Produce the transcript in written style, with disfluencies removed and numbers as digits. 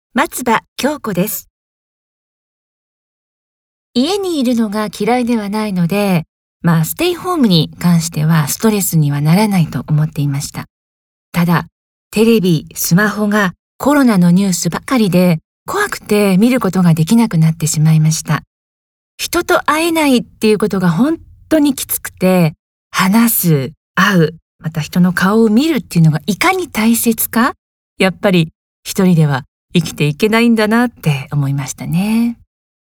松葉京子です。家にいるのが嫌いではないので、ステイホームに関してはストレスにはならないと思っていました。ただ、テレビ、スマホがコロナのニュースばかりで怖くて見ることができなくなってしまいました。人と会えないっていうことが本当にきつくて、話す、会う、また人の顔を見るっていうのがいかに大切か、やっぱり一人では生きていけないんだなって思いましたね。